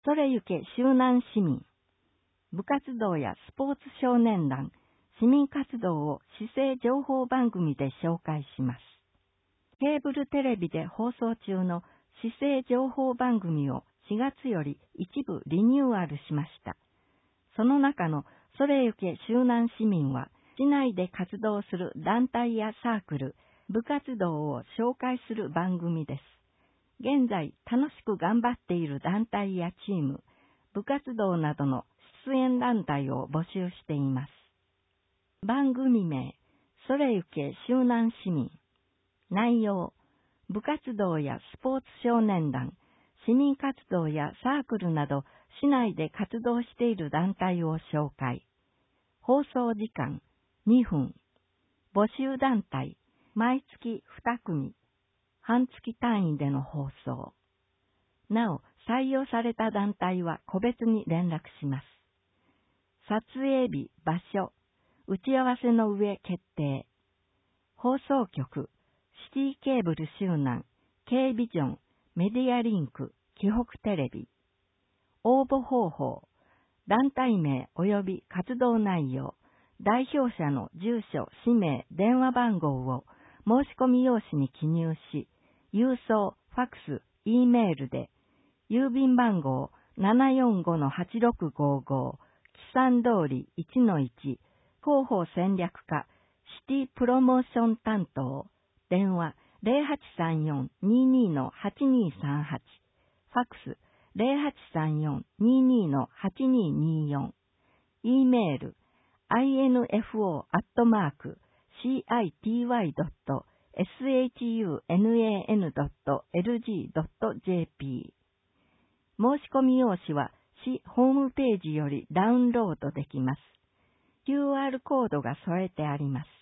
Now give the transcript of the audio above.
それゆけ周南市民。部活動やスポーツ少年団、市民活動を市政情報番組で紹介します。ケーブルテレビで放送中の市政情報番組を4月より一部リニューアルしました。その中のそれゆけ周南市民は、市内で活動する団体やサークル、部活動を紹介する番組です。現在楽しく頑張っている団体やチーム、部活動などの出演団体を募集しています。番組名、それゆけ周南市民。内容、部活動やスポーツ少年団、市民活動やサークルなど市内で活動している団体を紹介。放送時間2分。募集団体、毎月2組。半月単位での放送。なお、採用された団体は個別に連絡します。撮影日、場所、打ち合わせの上決定。放送局、シティケーブル周南、Kビジョン、メディアリンク、紀北テレビ。応募方法、団体名及び活動内容、代表者の住所、氏名、電話番号を申し込み用紙に記入し、郵送、ファックス、Eメールで、郵便番号 745-8655、木山通り 1-1、広報戦略課、シティプロモーション担当、電話 0834-22-8238、ファックス 0834-22-8224、Eメール、info@city.shunnan.lg.jp。申し込み用紙は市ホームページよりダウンロードできます。QR コードが添えてあります。